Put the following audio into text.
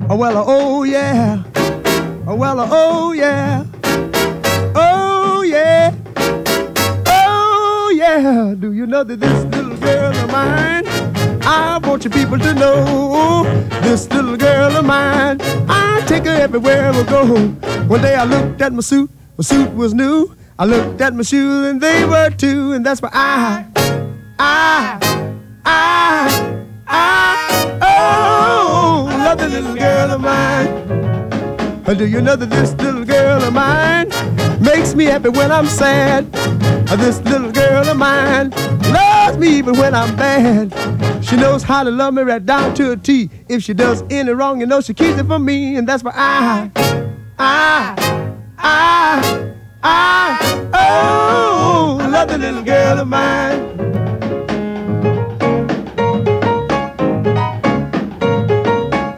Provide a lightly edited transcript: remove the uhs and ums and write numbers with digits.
Oh, well, oh, yeah. Oh, well, oh, yeah. Oh, yeah. Oh, yeah. Do you know that this little girl of mine, I want you people to know, this little girl of mine, I take her everywhere I go. One day I looked at my suit was new. I looked at my shoes and they were too, and that's why oh, love the little girl of mine. Do you know that this little girl of mine makes me happy when I'm sad? This little girl of mine loves me even when I'm bad. She knows how to love me right down to a T. If she does any wrong, you know she keeps it from me, and that's why oh, love the little girl of mine.